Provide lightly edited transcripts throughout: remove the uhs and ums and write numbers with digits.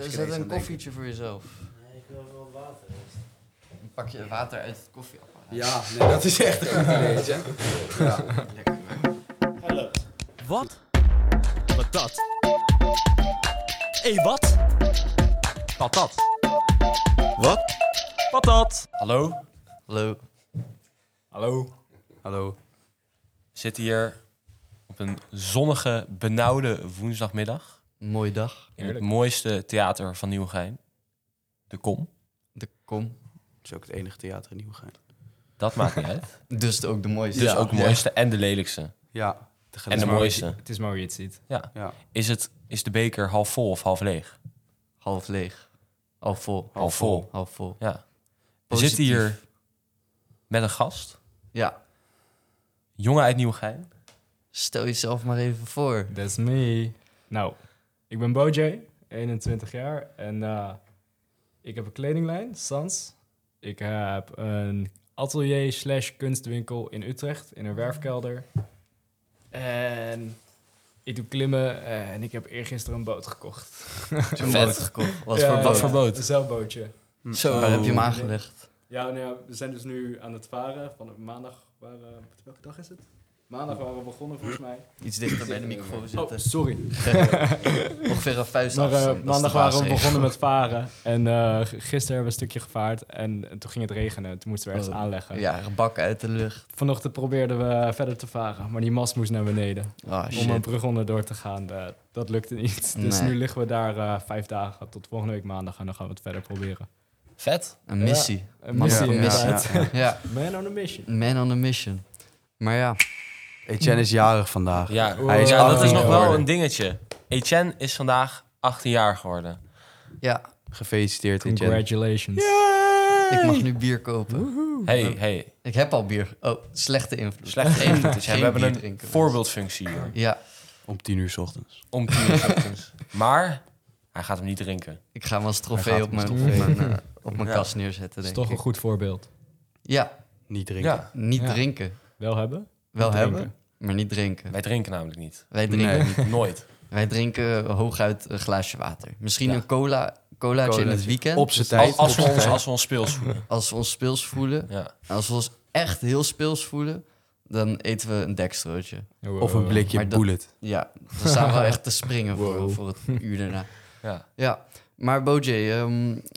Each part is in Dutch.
Zet een koffietje voor jezelf. Nee, ik wil wel water. Dan pak je water uit het koffieapparaat. Ja, nee, dat is echt een goed idee, hè? Ja. Lekker. Hallo. Wat? Patat. Wat? Patat. Wat? Patat. Hallo? Hallo. Hallo. Hallo. We zitten hier op een zonnige, benauwde woensdagmiddag. Mooie dag. In het mooiste theater van Nieuwegein. De Kom. De kom. Het is ook het enige theater in Nieuwegein. Dat maakt niet uit. Dus ook de mooiste. Dus ook de mooiste en de lelijkste. Ja. En de mooiste. Het is mooi je het ziet. Ja. Ja. Is de beker half vol of half leeg? Half leeg. Half vol. Half vol. Half vol. Ja. We Positief. zitten hier met een gast. Ja. Jongen uit Nieuwegein. Stel jezelf maar even voor. That's me. Nou, ik ben Bojay, 21 jaar. En ik heb een kledinglijn, Sans. Ik heb een atelier/kunstwinkel in Utrecht, in een werfkelder. En ik doe klimmen en ik heb eergisteren een boot gekocht. Een boot gekocht. Wat Ja, voor ja, boot? Wat voor boot? Een zeilbootje. Zo, waar heb je hem aangelegd? Ja, nou ja, we zijn dus nu aan het varen. Van maandag welke dag is het? Maandag waren we begonnen volgens mij. Iets dichter bij de microfoon Oh, zitten. sorry. Ongeveer een vuist Maar afstand. Dat is maandag de waren we maatregel. begonnen met varen. En gisteren hebben we een stukje gevaard. En toen ging het regenen. Toen moesten we ergens aanleggen. Ja, bakken uit de lucht. Vanochtend probeerden we verder te varen. Maar die mast moest naar beneden. Ah, Om shit. een brug onderdoor te gaan. Dat lukte niet. Dus Nee. nu liggen we daar 5 dagen. Tot volgende week maandag. En dan gaan we het verder proberen. Vet. Een missie. Een Man missie, op een missie. inderdaad. Ja, Man on a mission. man on a mission. Maar ja, Etienne is jarig vandaag. Ja, Hij is ja dat 18 is nog wel geworden. een dingetje. Etienne is vandaag 18 jaar geworden. ja, Gefeliciteerd, Etienne. Congratulations. ik mag nu bier kopen. Hey. Ik heb al bier. Oh, slechte invloed. Slechte invloed. Dus Geen we hebben bier een drinken. voorbeeldfunctie hier. Ja, Om 10:00 's ochtends. Om 10 uur 's ochtends. Maar hij gaat hem niet drinken. ik ga hem als Hij trofee gaat op als mijn, trofee. op mijn Ja. kast neerzetten, Dat is denk toch ik. een goed voorbeeld. Ja, Niet drinken. Ja, niet Ja. drinken. Wel hebben? Wel Niet hebben, drinken. maar niet drinken. wij drinken namelijk niet. Wij drinken, Nee. niet. Nooit. Wij drinken hooguit een glaasje water. Misschien Ja. een colaatje in het Colaatje. weekend. Op zijn tijd. Als we ons speels voelen. Als we ons speels voelen. Ja. Als we ons echt heel speels voelen, dan eten we een dekstrootje. Of een blikje Maar dat- bullet. Ja, dan staan we wel echt te springen Wow. voor het uur daarna. Ja. Ja, maar Bojay,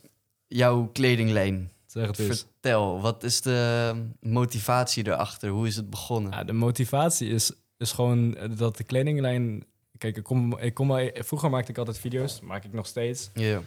jouw kledinglijn. Zeg het eens. Vertel, wat is de motivatie erachter? Hoe is het begonnen? Ja, de motivatie is gewoon dat de kledinglijn... Kijk, vroeger maakte ik altijd video's, maak ik nog steeds. Ja,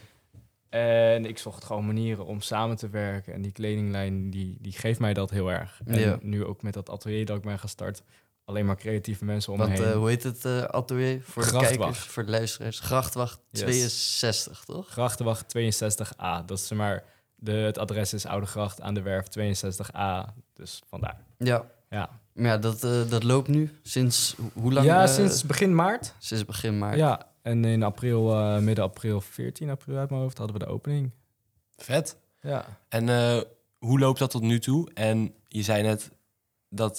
En ik zocht gewoon manieren om samen te werken. En die kledinglijn, die geeft mij dat heel erg. En Ja. nu ook met dat atelier dat ik ben gestart. Alleen maar creatieve mensen om me want heen. hoe heet het atelier? Voor de Grachtwacht. kijkers, voor de luisteraars. Grachtwacht Yes. 62, toch? Grachtenwacht 62A. Dat is zeg maar... Het adres is Oude Gracht aan de Werf 62A. Dus vandaar. Ja, Ja, maar ja, dat loopt nu sinds hoe lang? ja sinds begin maart. Sinds begin maart. Ja, en in april, midden april, 14 april uit mijn hoofd, hadden we de opening. Vet. Ja. En hoe loopt dat tot nu toe? En je zei net dat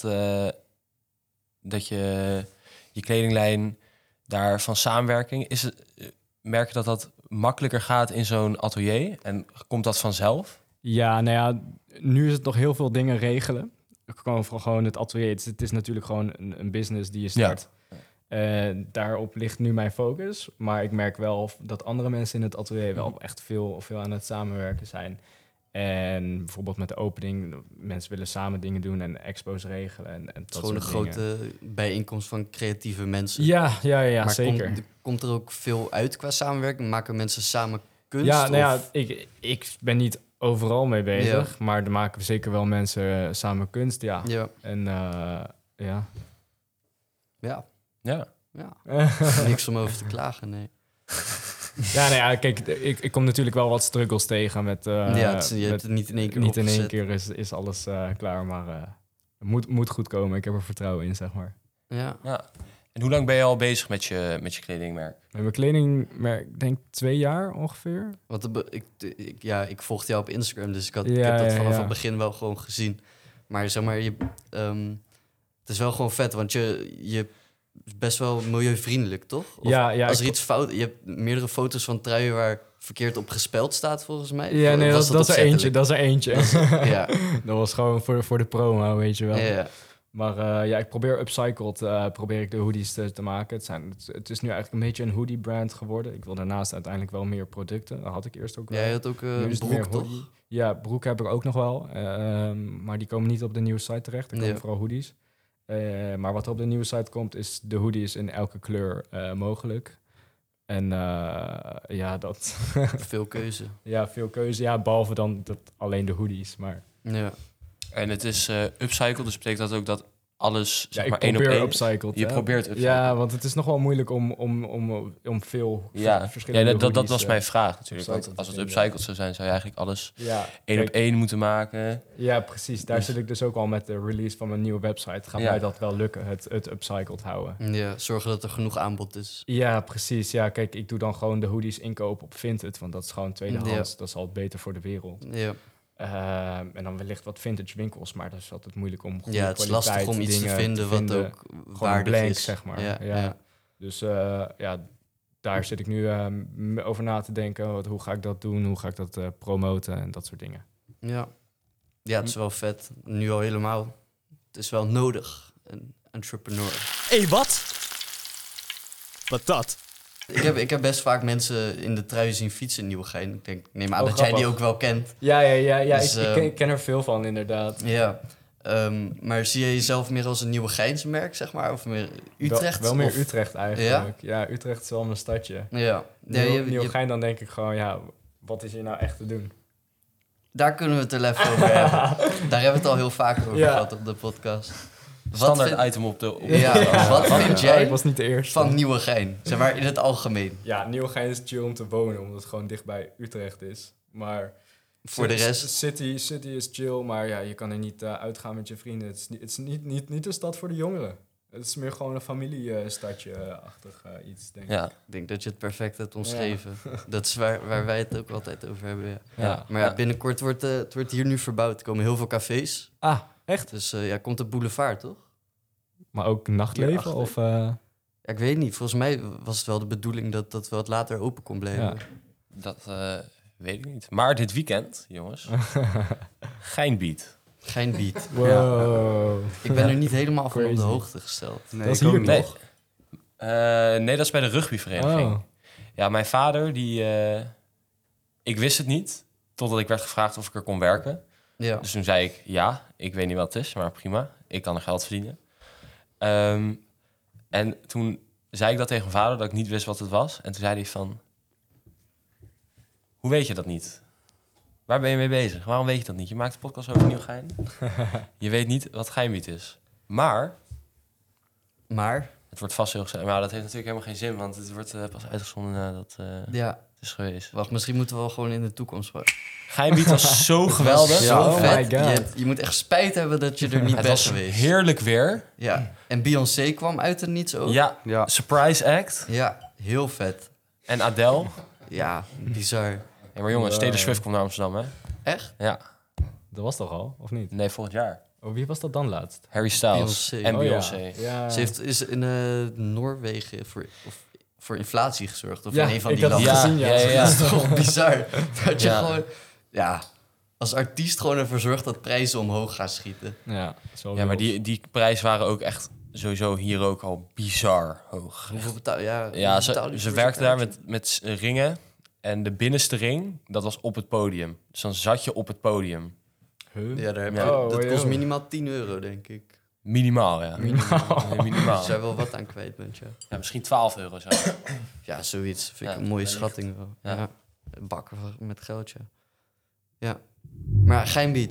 je kledinglijn daar van samenwerking... merk je dat makkelijker gaat in zo'n atelier? En komt dat vanzelf? Ja, nou ja, nu is het nog heel veel dingen regelen. Gewoon het atelier. Het is natuurlijk gewoon een business die je start. Daarop ligt nu mijn focus. Maar ik merk wel dat andere mensen in het atelier wel echt veel aan het samenwerken zijn. En bijvoorbeeld met de opening, mensen willen samen dingen doen en expos regelen. En Het is dat gewoon een soort dingen. grote bijeenkomst van creatieve mensen. Ja, maar zeker. Komt er ook veel uit qua samenwerking? Maken mensen samen kunst? Ja, nou ja, of- ik ben niet overal mee bezig, maar er maken zeker wel mensen samen kunst, ja. Ja. En ja. Ja. Ja. Ja. Niks om over te klagen, nee. Ja, nou ja, kijk, ik kom natuurlijk wel wat struggles tegen met... je hebt met- het niet in één keer niet in één opgezet. keer is alles klaar, maar het moet goed komen. Ik heb er vertrouwen in, zeg maar. Ja. Ja. En hoe lang ben je al bezig met je kledingmerk? Met mijn kledingmerk, ik denk 2 jaar ongeveer. Ik volgde jou op Instagram, dus ik heb Ja, dat ja, vanaf ja. het begin wel gewoon gezien. Maar zeg maar, het is wel gewoon vet, want je best wel milieuvriendelijk, toch? Of Ja, als er iets fout... Je hebt meerdere foto's van truien waar verkeerd op gespeld staat, volgens mij. Ja, nee, Was dat is er eentje. opzettelijk? Dat is er eentje. Ja, Dat was gewoon voor de promo, weet je wel. ja. Maar ik probeer upcycled probeer ik de hoodies te maken. Het is nu eigenlijk een beetje een hoodie brand geworden. Ik wil daarnaast uiteindelijk wel meer producten. Dat had ik eerst ook wel. Jij had ook Nu een is het broek, meer toch? hoodie. Ja, broeken heb ik ook nog wel. Maar die komen niet op de nieuwe site terecht. Er komen Ja. vooral hoodies. Maar wat er op de nieuwe site komt, is de hoodies in elke kleur mogelijk. En dat... Veel keuze. ja, veel keuze. Ja, behalve dan alleen de hoodies. Maar Ja. En het is upcycled, dus betekent dat ook dat alles zeg ik maar 1 op probeer 1... upcycled. Je hè. probeert upcycled. Ja, want het is nog wel moeilijk om veel verschillende dat hoodies, was mijn vraag natuurlijk. Want upcycled als het te vinden. upcycled zou zijn, zou je eigenlijk alles Ja, 1 op kijk, 1 moeten maken. Ja, precies. Daar Dus- zit ik dus ook al met de release van mijn nieuwe website. Gaat Ja. mij dat wel lukken, het upcycled houden. Ja, zorgen dat er genoeg aanbod is. Ja, precies. Ja, kijk, ik doe dan gewoon de hoodies inkopen op Vinted, want dat is gewoon tweedehands. Dat is altijd beter voor de wereld. Ja, En dan wellicht wat vintage winkels, maar dat is altijd moeilijk om goede ja het is lastig kwaliteit om iets te dingen vinden wat ook Gewoon waardig blank, is. zeg maar. Ja, Ja. ja. Dus daar zit ik nu over na te denken. Hoe ga ik dat doen? Hoe ga ik dat promoten en dat soort dingen. Ja. Ja, het is wel vet. Nu al helemaal. Het is wel nodig, een entrepreneur. Hé, wat? Wat dat? Ik heb best vaak mensen in de trui zien fietsen in Nieuwegein. Ik neem aan Oh, dat jij die grappig. ook wel kent. Ja. Dus, Ik ken er veel van, inderdaad. Ja. Maar zie je jezelf meer als een Nieuwegeinse merk, zeg maar? Of meer Utrecht? Wel meer Of- Utrecht eigenlijk. Ja, Utrecht is wel mijn stadje. Ja. Ja, Nieuwegein, dan denk ik gewoon, ja, wat is hier nou echt te doen? daar kunnen we het er even over hebben. Daar hebben we het al heel vaak over Ja. gehad op de podcast. Standaard vind- item op de... Ja, wat vind ik jij was niet de eerste. van Nieuwegein? Zeg maar in het algemeen. Ja, Nieuwegein is chill om te wonen, omdat het gewoon dichtbij Utrecht is. Maar Voor de rest... City is chill, maar ja, je kan er niet uitgaan met je vrienden. Het is niet een stad voor de jongeren. Het is meer gewoon een familiestadje-achtig iets, denk ik. Ja, Ik denk dat je het perfect hebt omschreven. Dat is waar wij het ook altijd over hebben. Ja. ja. Maar ja, binnenkort wordt het wordt hier nu verbouwd. Er komen heel veel cafés. Ah, echt? Dus komt de boulevard, toch? Maar ook nachtleven? Hierachter. Of, Ja, ik weet niet. Volgens mij was het wel de bedoeling dat dat wat later open kon blijven. Ja. Dat weet ik niet. Maar dit weekend, jongens, Geinbeat. Geen beat. wow. Ik ben er niet helemaal van op de Crazy. hoogte gesteld. Nee, Dat is ik ook hier niet. Nee. toch? Nee, dat is bij de rugbyvereniging. Oh. Ja, mijn vader, ik wist het niet, totdat ik werd gevraagd of ik er kon werken. Ja. Dus toen zei ik, ja, ik weet niet wat het is, maar prima. Ik kan er geld verdienen. En toen zei ik dat tegen mijn vader, dat ik niet wist wat het was. En toen zei hij van, hoe weet je dat niet? Waar ben je mee bezig? Waarom weet je dat niet? Je maakt een podcast over Nieuwegein. Je weet niet wat Geinbeat is. Maar Maar, het wordt vast heel gezellig. Maar dat heeft natuurlijk helemaal geen zin, want het wordt pas uitgezonden nadat ja. het is geweest. Wacht, misschien moeten we wel gewoon in de toekomst... Geinbeat was zo geweldig. Zo Oh vet. my God. Je moet echt spijt hebben dat je er niet Het bent was geweest. heerlijk weer. Ja. En Beyoncé kwam uit het niets ook. Ja, Ja. surprise act. Ja, heel vet. En Adele. Ja, bizar. Ja, maar jongens, Taylor Swift komt naar Amsterdam, hè? Echt? Ja. Dat was toch al, of niet? Nee, volgend jaar. Oh, wie was dat dan laatst? Harry Styles Beyoncé. en Oh, Beyoncé. Ja. Ja. Ze is in Noorwegen voor inflatie gezorgd. Of Ja, in een van ik die had het landen. gezien, ja. Dat is toch bizar. Dat je Ja. gewoon... Ja, als artiest gewoon ervoor zorgt dat prijzen omhoog gaan schieten. Ja, zo Ja, maar wild. die prijzen waren ook echt sowieso hier ook al bizar hoog. Hoeveel betaal ja, Ja, hoeveel betaal je ze voor werkten zo'n daar kaartje? met ringen. En de binnenste ring, dat was op het podium. Dus dan zat je op het podium. Huh? Ja, daar heb Ja. je, Oh, dat kost joh. minimaal 10 euro, denk ik. Minimaal, ja. Minimaal. Minimaal. Als jij wel wat aan kwijt bent, ja. Ja, misschien 12 euro zo. Ja, zoiets. Vind ik Ja, een mooie wellicht. schatting wel. Ja. Ja. Bakken met geld, ja. Ja. Maar Geinbeat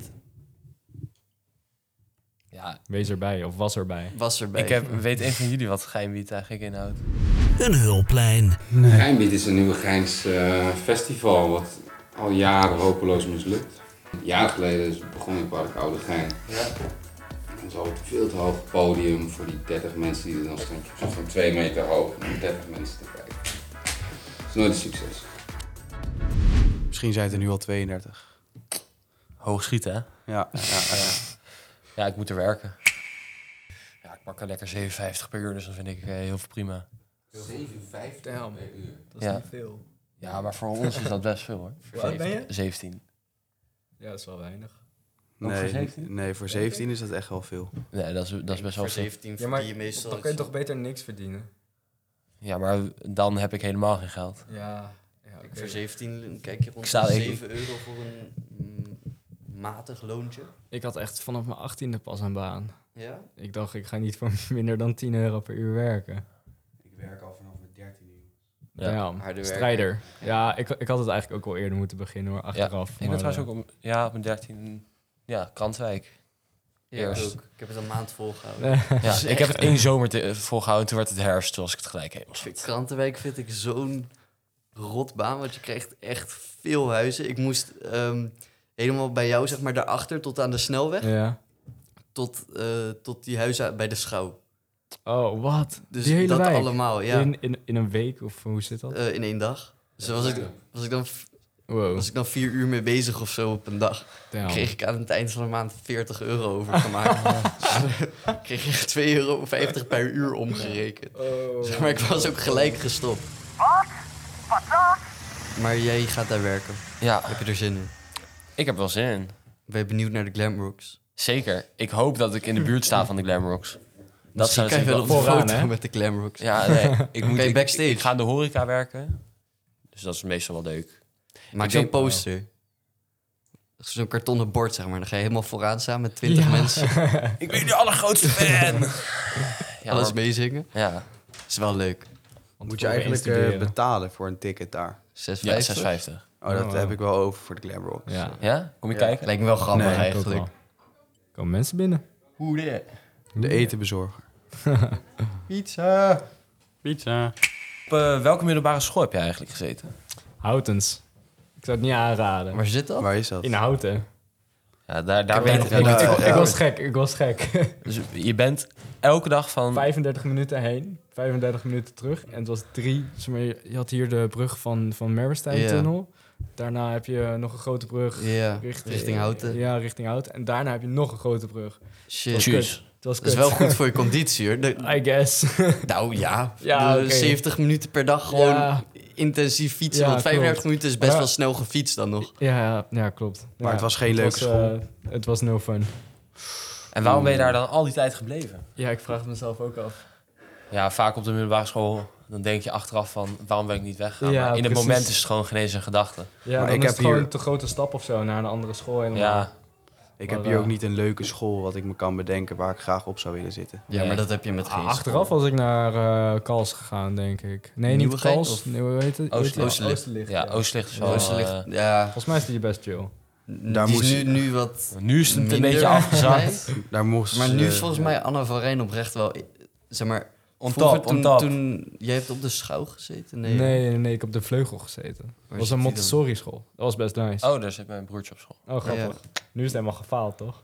Ja, Wees erbij, of was erbij. was erbij. weet een van jullie wat Geinbeat eigenlijk inhoudt? Een hulplijn. Geinbeat is een Nieuwegeins festival wat al jaren hopeloos mislukt. Een jaar geleden is het begonnen in Park Oude Gein. Ja. En zo op een veel te hoog podium voor die 30 mensen die er dan staan. Zo van 2 meter hoog om 30 mensen te kijken. Het is nooit een succes. Misschien zijn het er nu al 32. Hoog schieten, hè? Ja. Ja, ik moet er werken. Ja, ik pak er lekker 57 per uur, dus dan vind ik heel veel prima. 57 Damn. per uur. Dat is Ja. niet veel. Ja, maar voor ons is dat best veel hoor. Hoe oud ben je? 17. Ja, dat is wel weinig. Ook voor 17? Nee, voor 17 is dat echt wel veel. Nee, dat is best wel Voor veel. 17 Ja, maar verdien je meestal... dan kun je toch beter niks verdienen? Ja, maar dan heb ik helemaal geen geld. Ja, Voor 17 kijk je rond sta- de ik- 7 euro voor een matig loontje. Ik had echt vanaf mijn 18e pas een baan. Ja? Ik dacht, ik ga niet voor minder dan 10 euro per uur werken. Ik werk al vanaf mijn 13e. Ja. Ja, Harde werken. strijder. Ja, ik had het eigenlijk ook wel eerder moeten beginnen hoor, achteraf. Ik ben maar, trouwens ook op mijn 13... Ja, Krantwijk. Ja, Eerst. ook. Ik heb het een maand volgehouden. Ja, ik heb het 1 zomer volgehouden, toen werd het herfst, toen was ik het gelijk helemaal zat. Krantenwijk vind ik zo'n rotbaan, want je krijgt echt veel huizen. Ik moest helemaal bij jou, zeg maar, daarachter tot aan de snelweg. Ja. Tot die huizen bij de schouw. Oh, wat? Dus Die hele dat wijk? allemaal, ja. In een week, of hoe zit dat? In 1 dag. Dus daar Wow, was ik dan 4 uur mee bezig of zo op een dag. damn. Kreeg ik aan het eind van de maand 40 euro overgemaakt. Kreeg ik 2,50 euro per uur omgerekend. Zeg maar ik was ook gelijk gestopt. Wat dan? Maar jij gaat daar werken. Ja, Heb je er zin in? ik heb wel zin in. Ben je benieuwd naar de Glamrocks? Zeker. Ik hoop dat ik in de buurt sta van de Glamrocks. Dat Misschien zou kan je wel op natuurlijk de vooraan, foto hè? met de Glamrocks. Ja, nee. Kan je backstage? Ik ga in de horeca werken. Dus dat is meestal wel leuk. Maak Ik zo'n denk- poster. Zo'n kartonnen bord, zeg maar. Dan ga je helemaal vooraan staan met 20 mensen. Ik ben de allergrootste fan! Ja, Alles maar- meezingen. Ja, Is wel leuk. Moet je eigenlijk betalen voor een ticket daar? 6,50. ja 6,50. Oh, dat Oh, wow. heb ik wel over voor de Glam Rocks. Ja, Ja? Kom je kijken? Lijkt me wel grappig Nee, eigenlijk. Er komen mensen binnen. Hoe dit? De etenbezorger. Pizza. Pizza. Op welke middelbare school heb je eigenlijk gezeten? Houtens. Ik zou het niet aanraden. Waar zit dat? Waar is dat? In Houten. Ja, daar Ik weet weet ik nog wel. niet. Ik was gek. Dus je bent elke dag van... 35 minuten heen, 35 minuten terug. En het was 3. Zeg maar, je had hier de brug van Merwesteintunnel. Daarna heb je nog een grote brug Ja, richting Houten. Ja, richting Houten. En daarna heb je nog een grote brug. Shit. Tjus. Het was Dat is kut. wel goed voor je conditie, hoor. I guess. Nou ja, Ja, de oké. 70 minuten per dag gewoon Ja. intensief fietsen. Ja, want 35 klopt. minuten is best Maar- wel snel gefietst dan nog. Ja, klopt. Maar Ja, het was geen leuke school. Het was no fun. En waarom ben je daar dan al die tijd gebleven? Ja, ik vraag het mezelf ook af. Ja, vaak op de middelbare school... Dan denk je achteraf van, waarom ben ik niet weggegaan? Ja, Maar in het precies. moment is het gewoon geen eens een gedachte. Ja, Maar dan ik is heb het gewoon hier- een te grote stap of zo naar een andere school helemaal. Ja, Ik heb hier ook niet een leuke school wat ik me kan bedenken waar ik graag op zou willen zitten. Ja, Nee. maar dat heb je met geen Achteraf school. was ik naar Kals gegaan, denk ik. Nee, niet Nieuwegein Kals. of Nee, hoe heet het? Oostlicht? ja, Oostlicht is wel... Oostlicht, eh, Volgens mij is die best chill. Daar die moest- is nu wat nu is het een minder, beetje afgezakt. Daar moest, Maar nu is volgens mij Anna van Rijn oprecht wel... Zeg maar, On vroeger top, on top. toen jij hebt op de schouw gezeten? Nee. Nee, ik heb op de vleugel gezeten. Dat was zit een die Montessori school. Dat was best nice. Oh, daar zit mijn broertje op school. Oh, grappig. Nu is het helemaal gefaald, toch?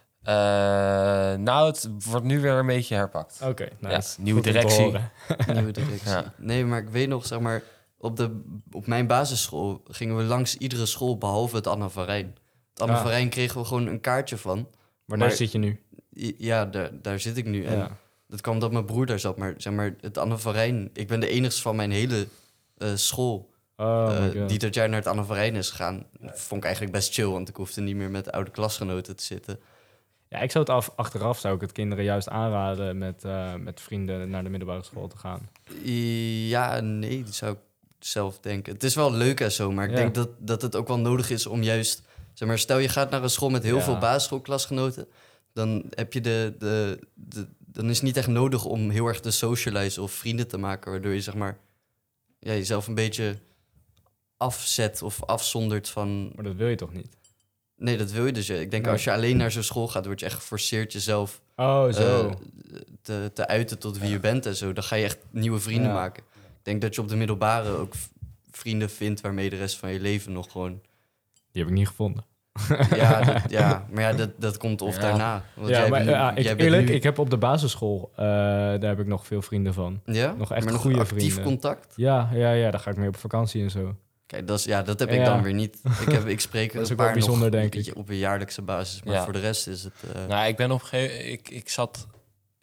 Nou, het wordt nu weer een beetje herpakt. Oké, nice. nieuwe Goed om te directie. horen. Nieuwe directie. Ja. Nee, maar ik weet nog, zeg maar... Op mijn basisschool gingen we langs iedere school behalve het Anna van Rijn. Het Anna Ah. van Rijn kregen we gewoon een kaartje van. Maar daar Maar- zit je nu. Ja, daar zit ik nu. En Ja. dat kwam omdat mijn broer daar zat. Maar zeg maar, het Anne van Rijn... Ik ben de enigste van mijn hele school Oh my God. die dat jaar naar het Anne van Rijn is gegaan. Dat vond ik eigenlijk best chill, want ik hoefde niet meer met oude klasgenoten te zitten. Ja, ik zou het achteraf zou ik het kinderen juist aanraden met vrienden naar de middelbare school te gaan. Ja, nee, dat zou ik zelf denken. Het is wel leuk en zo, maar ik Ja. denk dat het ook wel nodig is om juist... Zeg maar, stel je gaat naar een school met heel Ja. veel basisschoolklasgenoten... dan heb je dan is het niet echt nodig om heel erg te socializen of vrienden te maken... waardoor je zeg maar jezelf een beetje afzet of afzondert van... Maar dat wil je toch niet? Nee, dat wil je dus. Ik denk Nee. als je alleen naar zo'n school gaat... word je echt geforceerd jezelf Oh, zo. te uiten tot wie je bent en zo. Dan ga je echt nieuwe vrienden Ja. maken. Ik denk dat je op de middelbare ook vrienden vindt... waarmee je de rest van je leven nog gewoon... Die heb ik niet gevonden. Maar dat komt of Ja. daarna. Want Ja, jij maar bent nu- jij bent eerlijk, nu- ik heb op de basisschool, daar heb ik nog veel vrienden van. Ja? nog echt maar nog goede actief vrienden. contact? Ja, daar ga ik mee op vakantie en zo. Kijk, dat heb ik Ja. dan weer niet. Ik spreek er Dat is een ook wel paar bijzonder, nog denk ik. op een jaarlijkse basis. Maar Ja. voor de rest is het... Nou, ik ben op een gegeven... Ik zat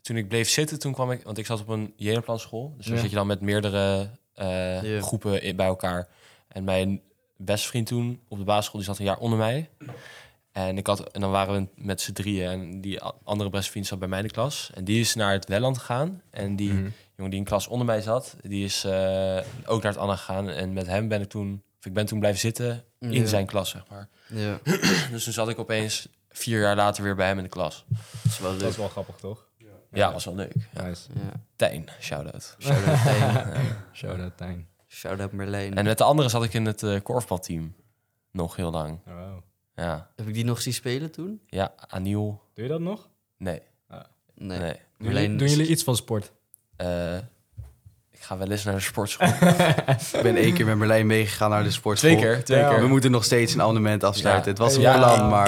toen ik bleef zitten, toen kwam ik... Want ik zat op een Jenaplan-school. Dus dan Ja. zit je dan met meerdere Ja. groepen bij elkaar. En mijn beste vriend toen op de basisschool, die zat een jaar onder mij. En dan waren we met z'n drieën. En die andere beste vriend zat bij mij in de klas. En die is naar het Welland gegaan. En die jongen die in klas onder mij zat, die is ook naar het Anna gegaan. En met hem ben ik toen blijven zitten in Ja. zijn klas, zeg maar. Ja, Dus toen zat ik opeens 4 jaar later weer bij hem in de klas. dat is wel Dat leuk. is wel grappig, toch? Ja, was wel leuk. Ja. Nice. Ja. Tijn, shout-out. Shout-out Tijn. Shout-out Tijn. Shout-out Merlijn. En met de anderen zat ik in het korfbalteam. Nog heel lang. Oh, wow. Ja, Heb ik die nog zien spelen toen? ja, Aniel. Doe je dat nog? Nee, Nee. nee. Doen jullie iets van sport? Ik ga wel eens naar de sportschool. Ik ben 1 keer met Merlijn meegegaan naar de sportschool. 2 keer. Ja. We moeten nog steeds een abonnement afsluiten. Ja. Het was een Ja. plan, maar...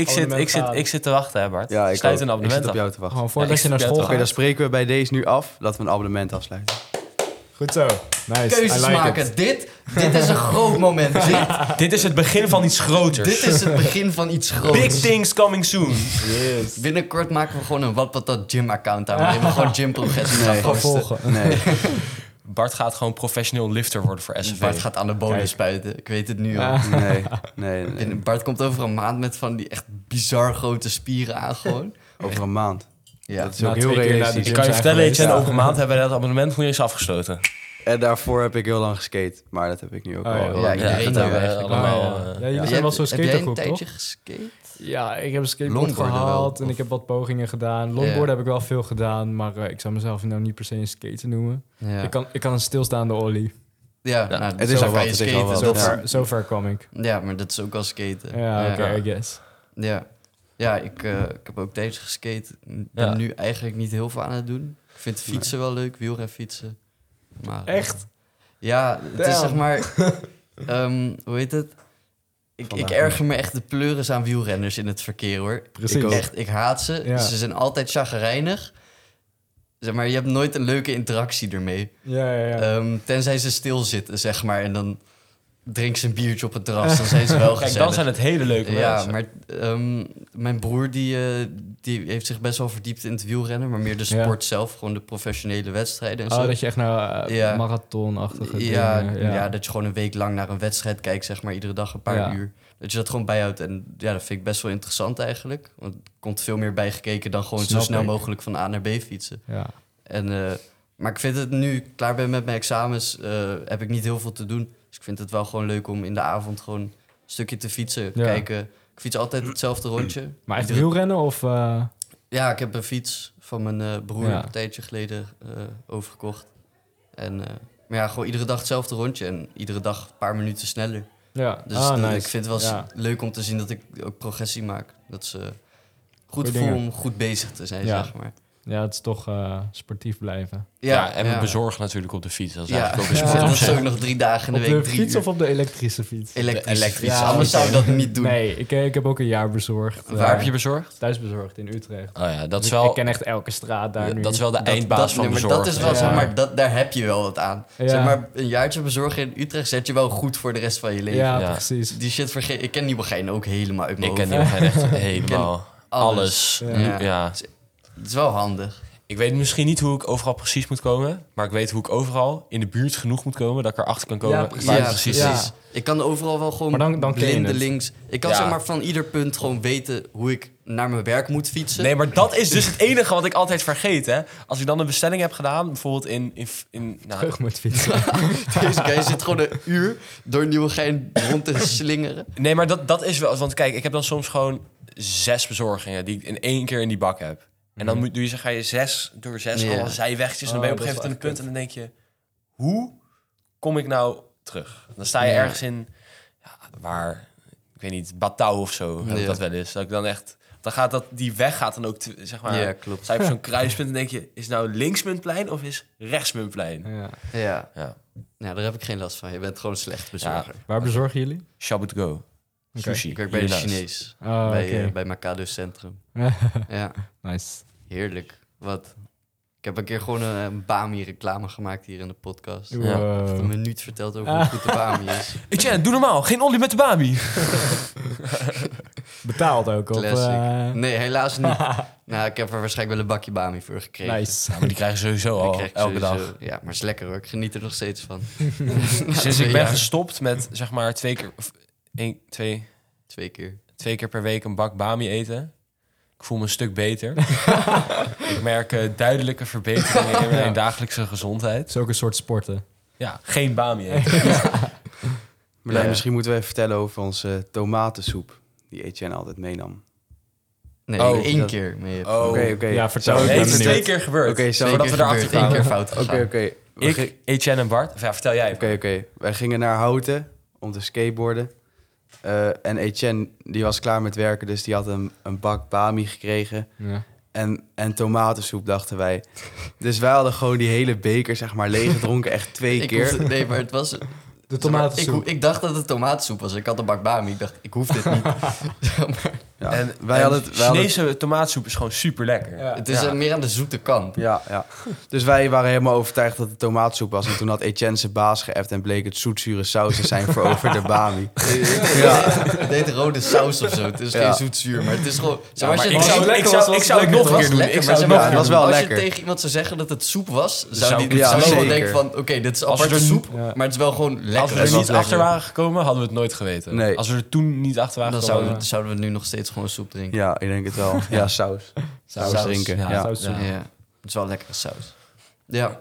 Ik zit te wachten, hè Bart. Ja, ik Sluit ook. een Ik abonnement zit op af. jou te wachten. Gewoon voordat Ja, je naar ik- school Oké, dan gaat? spreken we bij deze nu af dat we een abonnement afsluiten. Goed zo. Nice. Keuzes I like maken. it. Dit is een groot moment. Dit is het begin van iets groters. Dit is het begin van iets groots. Big things coming soon. Yes. Binnenkort maken we gewoon een Wat Dat Gym-account aan. Waarin we gewoon gymprogressie gaan Nee. posten. Volgen. Nee. Bart gaat gewoon professioneel lifter worden voor SCV. Bart gaat aan de bonus Kijk. spuiten. Ik weet het nu al. Ah. Nee. En Bart komt over een maand met van die echt bizar grote spieren aan gewoon. Over een maand. Ja. Dat is Na ook 2 heel keer naar de realistisch. Ik gym kan je zijn vertellen, geweest. Etienne, over een maand hebben we dat abonnement nog eens afgesloten. En daarvoor heb ik heel lang geskate. Maar dat heb ik nu ook Oh, al. ja. heel Ja, lang. iedereen dat nou hebben we eigenlijk. allemaal. Ja, jullie Jij zijn wel hebt- zo'n heb jij een skatergroep, tijdje toch? geskate? Ja, ik heb een skateboard Longboarden wel, gehad en of- ik heb wat pogingen gedaan. Longboarden heb ik wel veel gedaan, maar ik zou mezelf nou niet per se een skater noemen. Ja. Ik kan een stilstaande ollie. Ja, Ja, nou, het is zo al kan wat, je het is al skaten. wat. Dat is- Ja. Zover kwam ik. Ja, maar dat is ook al skaten. Ja, oké, I guess. Ja, ja ik heb ook tijdens geskate. Ik ben Ja. nu eigenlijk niet heel veel aan het doen. Ik vind fietsen wel leuk, wielrenfietsen. Maar, Echt? Ja, het is Damn. zeg maar... hoe heet het? Ik Vandaag erger me echt de pleuris aan wielrenners in het verkeer, hoor. Precies. Ik ook. Echt, ik haat ze. Ja. Ze zijn altijd chagrijnig. Zeg maar, je hebt nooit een leuke interactie ermee. Ja. Tenzij ze stilzitten, zeg maar. En dan drinken ze een biertje op het terras. Dan zijn ze wel Kijk, gezellig. dan zijn het hele leuke Ja, mensen. maar mijn broer die heeft zich best wel verdiept in het wielrennen. Maar meer de Ja. sport zelf. Gewoon de professionele wedstrijden en zo. Oh, dat je echt naar Ja. marathonachtige ja, dingen... ja, dat je gewoon een week lang naar een wedstrijd kijkt, zeg maar. Iedere dag een paar Ja. uur. Dat je dat gewoon bijhoudt. En ja, dat vind ik best wel interessant eigenlijk. Want er komt veel meer bij gekeken dan gewoon Snap zo snel ik. mogelijk van A naar B fietsen. Ja. En, maar ik vind het nu, ik klaar ben met mijn examens, heb ik niet heel veel te doen. Dus ik vind het wel gewoon leuk om in de avond gewoon een stukje te fietsen. Ja. Kijken. Ik fiets altijd hetzelfde rondje. Maar echt Iedere- wielrennen of... Ja, ik heb een fiets van mijn broer Ja. een tijdje geleden overgekocht. En, maar ja, gewoon iedere dag hetzelfde rondje. En iedere dag een paar minuten sneller. Ja, Dus nice. ik vind het wel Ja. leuk om te zien dat ik ook progressie maak. Dat is goed Goeie voel dingen. om goed bezig te zijn, Ja. zeg maar. Ja, het is toch sportief blijven. Ja, en we bezorgen natuurlijk op de fiets. Dat is eigenlijk ook een Ja, sport op dat is zich. ook nog 3 dagen in de Op week. de 3 fiets uur. of op de elektrische fiets? Elektrische fiets. Ja, Anders oké. zou ik dat niet doen. Nee, ik heb ook een jaar bezorgd. Waar heb je bezorgd? Thuis bezorgd in Utrecht. Oh ja, dat Dus is wel, ik ken echt elke straat daar nu. dat is wel de eindbaas dat, van nee, maar bezorgen. dat is wel, Ja. zeg maar, daar heb je wel wat aan. Ja. Zeg maar, een jaartje bezorgen in Utrecht zet je wel goed voor de rest van je leven. Ja, Ja. precies. Die shit vergeet. Ik ken Nieuwegein ook helemaal uit mijn Ik ken hoofd. die echt helemaal alles. Ja. Ja. Het is wel handig. Ik weet misschien niet hoe ik overal precies moet komen, maar ik weet hoe ik overal in de buurt genoeg moet komen dat ik erachter kan komen Ja, waar precies. het Ja, precies precies. is. Ik kan overal wel gewoon Maar dan ken je het. blindelings... Ik kan Ja. zeg maar van ieder punt gewoon weten hoe ik naar mijn werk moet fietsen. Nee, maar dat is dus het enige wat ik altijd vergeet, hè. Als ik dan een bestelling heb gedaan, bijvoorbeeld in nou, Terug moet fietsen. Deze guy zit gewoon een uur door Nieuwegein rond te slingeren. nee, maar dat is wel... Want kijk, ik heb dan soms gewoon 6 bezorgingen die ik in 1 keer in die bak heb. En dan ga je 6 door 6 Ja. allemaal zijwegjes. En dan ben je op een gegeven moment in een punt en dan denk je... Hoe kom ik nou terug? Dan sta je Ja. ergens in... Ja, waar... Ik weet niet, Batau of zo. Heb ik Ja. dat wel eens. Dat ik dan echt... Dan gaat dat, die weg gaat dan ook, zeg maar... Ja, klopt. Sta je op zo'n kruispunt en denk je... Is nou links Muntplein of is rechts Muntplein? Ja. Ja. Ja. Ja, daar heb ik geen last van. Je bent gewoon een slecht bezorger. Waar bezorgen jullie? Shabu to go. Sushi. Ik werk bij de hiernaast. Chinees. Oh, Bij Macado Centrum. Ja, Nice. heerlijk. Wat? Ik heb een keer gewoon een Bami-reclame gemaakt hier in de podcast. Ja. Wow. Een minuut verteld over hoe goed de Bami is. Etienne, doe normaal. Geen olie met de Bami. Betaald ook? Of, Classic. Nee, helaas niet. Nou, ik heb er waarschijnlijk wel een bakje bami voor gekregen. Nice. Ja, maar die krijgen sowieso Die al krijg ik elke sowieso. dag. Ja, maar het is lekker hoor. Ik geniet er nog steeds van. Sinds ik ben gestopt met zeg maar 2 keer per week een bak bami eten. Ik voel me een stuk beter. Ik merk duidelijke verbeteringen in mijn dagelijkse gezondheid. Het is ook een soort sporten. Ja, geen bami eten. Marlijn, Ja. misschien moeten we even vertellen over onze tomatensoep. Die Etienne altijd meenam. Nee, Oh, één dat- keer mee. Oh. Oké. Ja, vertel. Zo, ik Nee, ben het is benieuwd. 2 keer gebeurd. Oké, zo. Voordat we erachter Eén keer kwamen. fout gegaan. Oké. Ik, Etienne en Bart. Of ja, vertel jij. Oké. Wij gingen naar Houten om te skateboarden. En Etienne, die was klaar met werken, dus die had een bak bami gekregen. Ja. En tomatensoep, dachten wij. Dus wij hadden gewoon die hele beker, zeg maar, leeggedronken. Echt 2 keer. Nee, maar het was... De tomatensoep. Ik dacht dat het tomatensoep was. Ik had een bak bami. Ik dacht, ik hoef dit niet. Ja. En wij hadden het... Chinese tomaatsoep is gewoon super lekker. Ja. Het is Ja. meer aan de zoete kant. Ja. Dus wij waren helemaal overtuigd dat het tomatensoep was. En toen had Etienne zijn baas geappt en bleek het zoetzure saus te zijn voor over de bami. Het heet rode saus of zo. Het is Ja. geen zoetzuur, maar het is gewoon... Zeg maar, als je ik tegen- zou lekker het was nog een Het keer doen. lekker, Ik maar zou zeg het nog maar, het was wel als lekker. je tegen iemand zou zeggen dat het soep was, zou zou ik- die ja, zou gewoon zeker. denken van... Oké, dit is Als we aparte er- soep, Ja. maar het is wel gewoon lekker. Als we Het er was niet achter lekker. waren gekomen, hadden we het nooit geweten. Nee. Als we er toen niet achter waren Dan gekomen... zouden we nu nog steeds gewoon soep drinken. Ja, ik denk het wel. Ja, saus. Saus drinken. ja. Ja. Saussoep. Ja. Het is wel lekkere saus. Ja.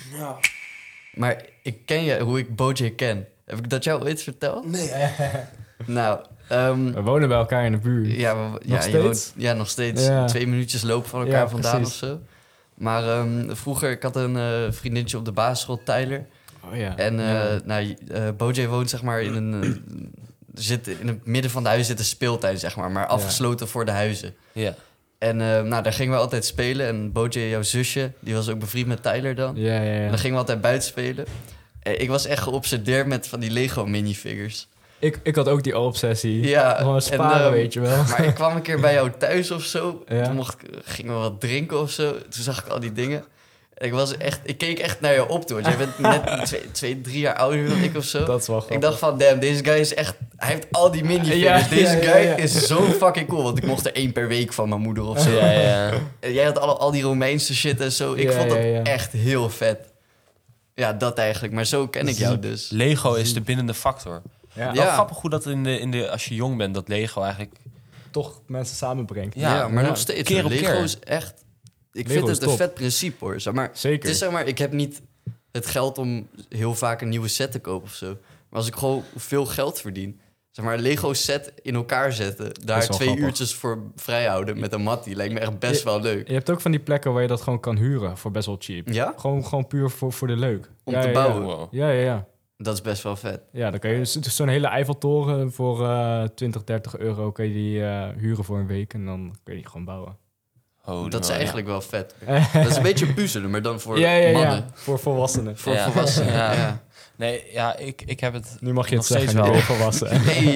Maar ik ken je, hoe ik Bojack ken. Heb ik dat jou ooit verteld? Nee. Nou, We wonen bij elkaar in de buurt. ja, Nog je steeds? woont- ja, nog steeds. Ja. 2 minuutjes lopen van elkaar Ja, vandaan precies. of zo. Maar vroeger, ik had een vriendinnetje op de basisschool, Tyler. Oh ja. En Ja. Bojack woont zeg maar in een... zit in het midden van de huis zit een speeltuin, zeg maar afgesloten voor de huizen. Ja. En daar gingen we altijd spelen. En Bojack, jouw zusje, die was ook bevriend met Tyler dan. Ja. En dan gingen we altijd buiten spelen. Ik was echt geobsedeerd met van die Lego minifigures. Ik had ook die obsessie. Ja, Gewoon sparen, en, weet je wel. Maar ik kwam een keer bij jou thuis of zo. Ja. Toen gingen we wat drinken of zo. Toen zag ik al die dingen. Ik keek echt naar je op toe. Want jij bent net 3 jaar ouder dan ik of zo. Dat is wel grappig. Ik dacht van, damn, deze guy is echt... Hij heeft al die minifigures. Ja, Deze ja, guy ja. is zo fucking cool. Want ik mocht er 1 per week van mijn moeder of zo. Ja. En jij had al die Romeinse shit en zo. Ik Ja, vond dat ja. echt heel vet. Ja, dat eigenlijk. Maar zo ken ik jou dus. Lego is de bindende factor. Ja, Wel Ja. grappig hoe dat in de als je jong bent, dat Lego eigenlijk... toch mensen samenbrengt. Ja, maar ja. nog steeds. Keer op Lego keer. is echt... Ik Lego vind is het een top. vet principe hoor. Zeg maar, Zeker. het is zeg maar, ik heb niet het geld om heel vaak een nieuwe set te kopen of zo. Maar als ik gewoon veel geld verdien... Zeg maar, een Lego set in elkaar zetten. Daar wel 2 grappig. uurtjes voor vrijhouden met een mattie. Lijkt me echt best wel leuk. Je hebt ook van die plekken waar je dat gewoon kan huren voor best wel cheap. Ja? Gewoon puur voor de leuk. Om Ja, te ja, bouwen. Wow. Ja. Dat is best wel vet. Ja, dan kan je zo'n hele Eiffeltoren voor 20, 30 euro kan je die huren voor een week. En dan kun je die gewoon bouwen. Oh, Dat is nou, eigenlijk wel vet. Dat is een beetje puzzelen, maar dan voor ja. mannen. Voor volwassenen. Voor Ja. volwassenen. Ja. Ja. Nee, ja, ik heb het... Nu mag je Nog het zeggen, steeds nu wel. ben je volwassen.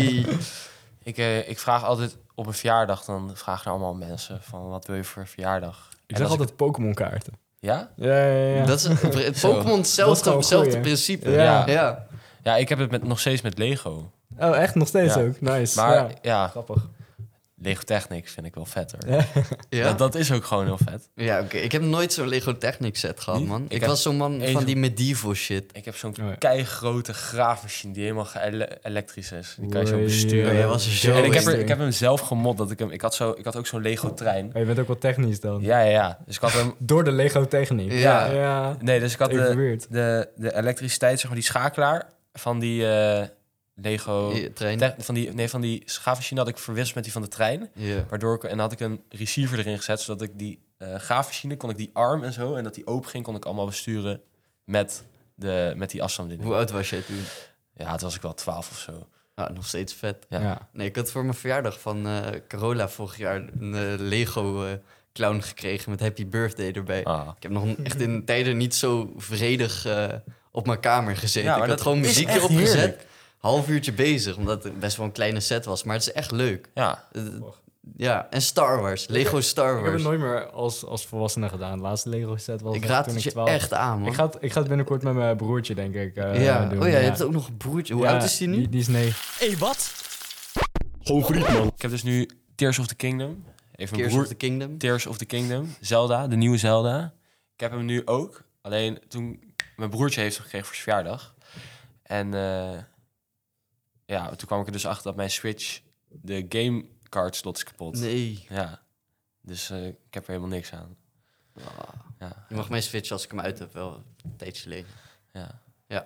Hey. Ik vraag altijd op een verjaardag, dan vragen allemaal mensen van wat wil je voor verjaardag? Ik En zeg als altijd Pokémon kaarten. Ja? Ja. Dat is het Zo. Pokémon Dat is gewoon hetzelfde goeie. principe. Ja. Ja. Ja, ik heb het nog steeds met Lego. Oh, echt? Nog steeds Ja. ook? Nice. Maar ja. ja, Grappig. Lego Technics vind ik wel vetter. Ja, Dat is ook gewoon heel vet. ja oké. Ik heb nooit zo'n Lego Technic set gehad, Niet? man. Ik Ik heb was zo'n man één van zo- die medieval shit. Ik heb zo'n Oh, ja. keigrote graafmachine die helemaal elektrisch is. Die kan je zo Oei, besturen. Oh, jij was er zo En in. ik heb hem zelf gemod. Dat ik had ook zo'n Lego trein. Oh, je bent ook wel technisch dan. Ja. Dus ik had hem... Door de Lego techniek. Ja. Ja. Nee, dus ik had Evolueerd. de elektriciteit, zeg maar, die schakelaar van die Lego... Trein. Van die graafmachine had ik verwisseld met die van de trein. Ja. En dan had ik een receiver erin gezet, zodat ik die graafmachine, kon ik die arm en zo, en dat die open ging, kon ik allemaal besturen met die afstandsbediening. Hoe oud was jij toen? Ja, toen was ik wel 12 of zo. Ah, nog steeds vet. Ja. Ja. Nee, ik had voor mijn verjaardag van Carola vorig jaar een Lego clown gekregen met Happy Birthday erbij. Ah. Ik heb nog echt in tijden niet zo vredig op mijn kamer gezeten. Ja, ik maar had dat gewoon is muziekje echt opgezet. heerlijk. Half uurtje bezig, omdat het best wel een kleine set was. Maar het is echt leuk. Ja, Ja, en Star Wars. Lego Star Ik heb het Wars. nooit meer als volwassene gedaan. De laatste Lego set was Ik echt raad toen het ik je 12 echt aan, man. Ik ga het binnenkort met mijn broertje, denk ik, ja. doen. Oh ja, je hebt ook nog een broertje. Hoe oud is die nu? Die is 9. Hé, wat? Gewoon friet, man. Ik heb dus nu Tears of the Kingdom. Even mijn Tears of the Kingdom. Tears of the Kingdom. Zelda, de nieuwe Zelda. Ik heb hem nu ook. Alleen toen... Mijn broertje heeft hem gekregen voor zijn verjaardag. En toen kwam ik er dus achter dat mijn Switch... De gamecard slot is kapot. Nee. Ja. Dus ik heb er helemaal niks aan. Ja. Je mag mij switchen als ik hem uit heb, wel een tijdje lenen. Ja. Ja.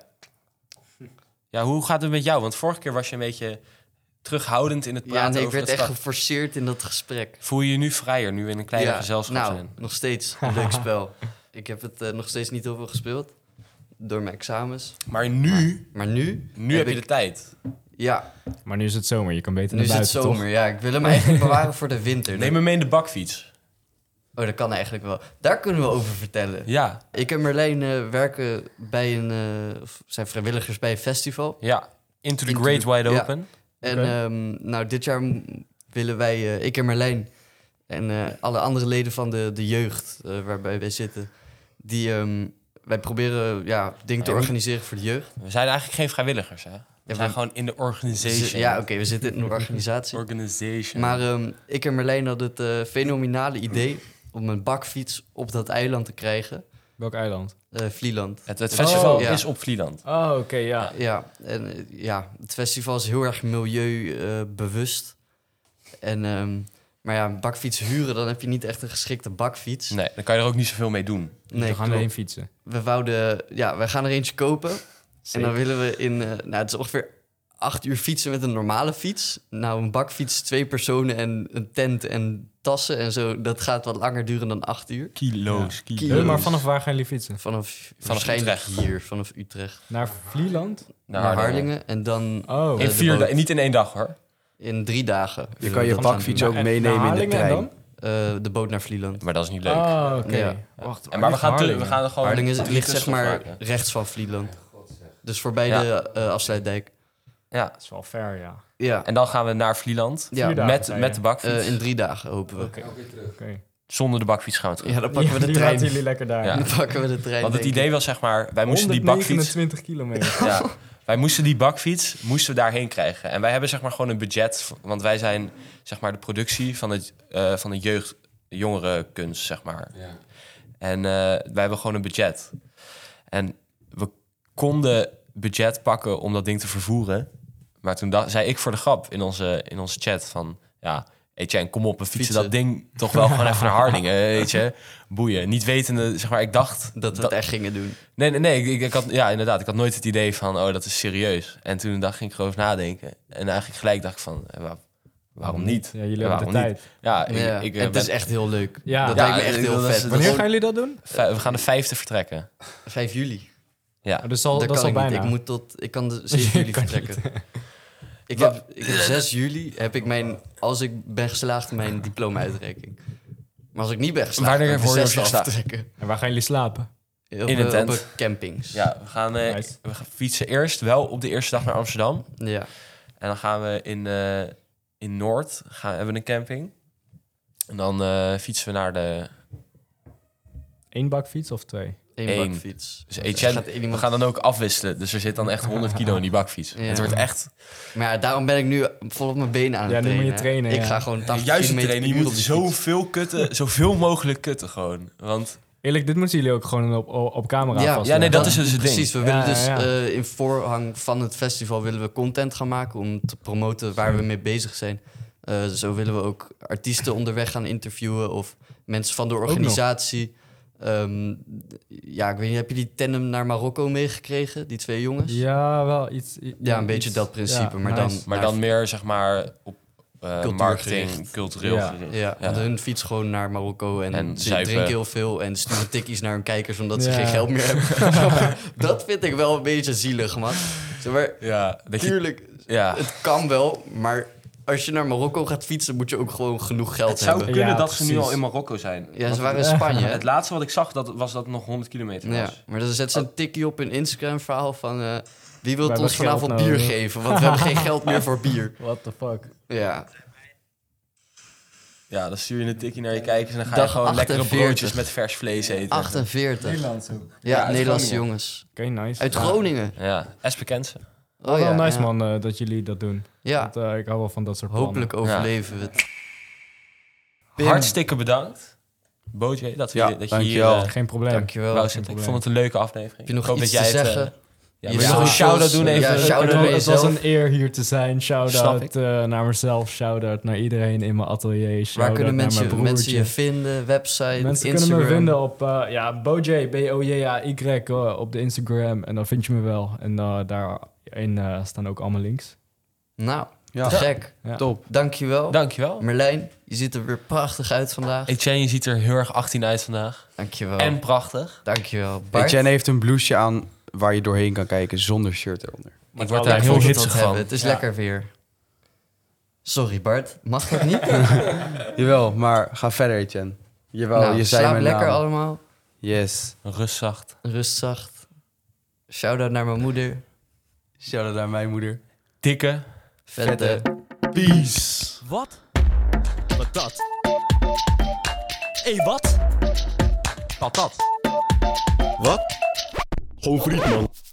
Ja, hoe gaat het met jou? Want vorige keer was je een beetje terughoudend in het praten Ja, nee, ik over werd het echt vak. geforceerd in dat gesprek. Voel je je nu vrijer, nu we in een kleiner gezelschap nou, zijn? nog steeds een leuk spel. Ik heb het nog steeds niet heel veel gespeeld. Door mijn examens. Maar nu Maar nu heb je de tijd. Ja, Maar nu is het zomer, je kan beter nu naar is het buiten, zomer. Ja, ik wil hem eigenlijk bewaren voor de winter. Neem me mee in de bakfiets. Oh, dat kan eigenlijk wel. Daar kunnen we over vertellen. Ja, Ik en Merlijn werken bij of zijn vrijwilligers bij een festival. ja. Into the Into Great the- Wide ja. Open. En Oké. nou, dit jaar willen wij, ik en Merlijn en alle andere leden van de jeugd waarbij wij zitten, wij proberen dingen te Ja, organiseren voor de jeugd. We zijn eigenlijk geen vrijwilligers, hè? We zijn gewoon in de organization. Ja, oké, we zitten in een organisatie. Organization. Maar ik en Merlijn hadden het fenomenale idee om een bakfiets op dat eiland te krijgen. Welk eiland? Vlieland. Het festival ja. is op Vlieland. Oh, oké, ja. Ja, en het festival is heel erg milieubewust. Maar ja, een bakfiets huren, dan heb je niet echt een geschikte bakfiets. Nee, dan kan je er ook niet zoveel mee doen. We gaan klopt. erheen fietsen. We gaan er eentje kopen. Zeker. En dan willen we het is ongeveer 8 uur fietsen met een normale fiets. Nou, een bakfiets, 2 personen en een tent en tassen en zo. Dat gaat wat langer duren dan 8 uur. Kilo's. Maar vanaf waar gaan jullie fietsen? Vanaf waarschijnlijk Utrecht. hier, vanaf Utrecht. Naar Vlieland? Naar Harlingen. En dan Oh. In de 4 boot. dagen, niet in 1 dag hoor. in 3 dagen. Je kan je Dat gaan bakfiets doen. ook Naar meenemen in de Harlingen en trein. dan? De boot naar Vlieland. Maar dat is niet leuk. Oh, oké. Ja. Wacht, En maar we gaan er gewoon... Harlingen drie ligt zeg tussenstops maar maken. rechts van Vlieland. Dus voorbij Ja. de afsluitdijk. Ja, Dat is wel fair, ja. Ja, en dan gaan we naar Vlieland. ja. 4 dagen, Met, zei met je. de bakfiets. In 3 dagen hopen we. Oké. Oké. Zonder de bakfiets gaan we terug. Ja, dan pakken we de Die trein. laten jullie lekker daar. Ja. Dan pakken we de trein. Want het denk idee ik. was zeg maar... Wij moesten die bakfiets... 129 kilometer. Ja, wij moesten die bakfiets daarheen krijgen. En wij hebben zeg maar gewoon een budget. Want wij zijn zeg maar de productie van de jeugd, jongerenkunst, zeg maar. Ja. En wij hebben gewoon een budget. En we konden budget pakken om dat ding te vervoeren. Maar toen zei ik voor de grap in onze chat van... Ja, Etienne, kom op, we fietsen dat ding toch wel gewoon even naar Harlingen, weet je. Boeien. Niet wetende, zeg maar, ik dacht... Dat we het echt gingen doen. Nee, ik had, ja, inderdaad. Ik had nooit het idee van, oh, dat is serieus. En toen ging ik erover nadenken. En eigenlijk gelijk dacht ik van, waarom niet? Ja, jullie Ja, hebben de waarom tijd. Ja, Ja, ik en het ben- is echt heel leuk. Ja. Dat Ja, lijkt me echt ik heel wil dat vet. ze- Wanneer gaan jullie dat doen? we gaan de 5e vertrekken. 5 juli. Ja. Oh, dus Dat dat is kan al ik bijna. niet. Ik kan de 7 juli Kan vertrekken. Ik heb 6 juli heb ik als ik ben geslaagd, mijn diploma-uitreiking. Maar als ik niet ben geslaagd, Wanneer kan ik de word je 6e geslaagd? vertrekken. En waar gaan jullie slapen? In een tent. Op campings. Ja, we gaan fietsen eerst wel op de eerste dag naar Amsterdam. Ja. En dan gaan we in Noord, hebben we een camping. En dan fietsen we naar de... 1 bakfiets of 2? Eén Eén. bakfiets. Dus Er Etienne, gaat één we iemand- gaan dan ook afwisselen. Dus er zit dan echt 100 kilo in die bakfiets. Ja. Het wordt echt... Maar ja, daarom ben ik nu volop mijn benen aan het Ja, nu trainen. moet je trainen, Ik ja. ga gewoon 80 Juist kilometer trainen, je per uur moet op de fiets. zoveel kutten, zoveel mogelijk kutten gewoon. Want Eerlijk, dit moeten jullie ook gewoon op camera Ja, vastleggen. ja, nee, dat is dus het ding. Precies, we Ja, willen dus ja. in voorhang van het festival willen we content gaan maken om te promoten waar we mee bezig zijn. Zo willen we ook artiesten onderweg gaan interviewen of mensen van de organisatie. Ja, ik weet niet, heb je die tandem naar Marokko meegekregen, die 2 jongens? Ja, wel iets... Ja, een beetje dat principe, maar dan... nice. Maar dan meer, zeg maar, op marketing, gericht. cultureel Ja. gericht. Ja, want hun fiets gewoon naar Marokko en ze zuipen. drinken heel veel en sturen tikkies naar hun kijkers omdat ze Ja. geen geld meer hebben. Dat vind ik wel een beetje zielig, man. Zeg maar, Ja, dat je, tuurlijk, ja. het kan wel, maar als je naar Marokko gaat fietsen, moet je ook gewoon genoeg geld Het zou hebben. kunnen Ja, dat ze nu precies. al in Marokko zijn. Ja, Want ze waren in Spanje, hè? Het laatste wat ik zag, was dat het nog 100 kilometer Ja, was. maar dan zetten ze een tikkie op hun Instagram-verhaal van... wie wil We ons hebben vanavond geld bier nodig. geven? Want we hebben geen geld meer voor bier. What the fuck? Ja, Ja, dan stuur je een tikkie naar je kijkers en dan ga je Dag gewoon lekkere 48. broodjes met vers vlees eten. 48. Nederlands ook. Ja, uit Nederlandse Groningen. jongens. Oké, nice. Uit Groningen. Ja, Espe kent ze. Oh wel nice, ja. man, dat jullie dat doen. Ja, Want, ik hou wel van dat soort plannen. hopelijk overleven we het. Pim, Hartstikke bedankt. Bootje, dat Ja, je hier dankjewel. Geen probleem. dankjewel. wou Heb zitten. Ik probleem. vond het een leuke aflevering. je nog Ik hoop iets dat te jij het, zeggen? ja, Je wil je nog een socials, shout-out doen even? ja, shout-out naar Het was jezelf. een eer hier te zijn. Snap Shout-out ik. naar mezelf. Shout-out naar iedereen in mijn atelier. Waar Shout-out kunnen naar mijn mensen je broertje. vinden? Website, Mensen Instagram? kunnen me vinden op Bojay, B-O-J-A-Y, op de Instagram. En dan vind je me wel. En daarin staan ook allemaal links. Nou, Ja, te gek. Ja. top. Dankjewel. Dankjewel. Merlijn, je ziet er weer prachtig uit vandaag. Etienne, je ziet er heel erg 18 uit vandaag. Dankjewel. En prachtig. Dankjewel. Bart, Etienne heeft een blouseje aan waar je doorheen kan kijken zonder shirt eronder. Ik word ik daar heel vond het hitsig wat van. hebben. Het is Ja. lekker weer. Sorry Bart, mag dat niet? Jawel, maar ga verder, Etienne. Jawel, Nou, je zei slaap mijn lekker naam. allemaal. Yes. Rustzacht. Rust zacht. Shout-out naar mijn moeder. Shout-out naar mijn moeder. Dikke. Vette. Peace. Wat? Patat. Wat? Patat. Wat? Gewoon friet, man.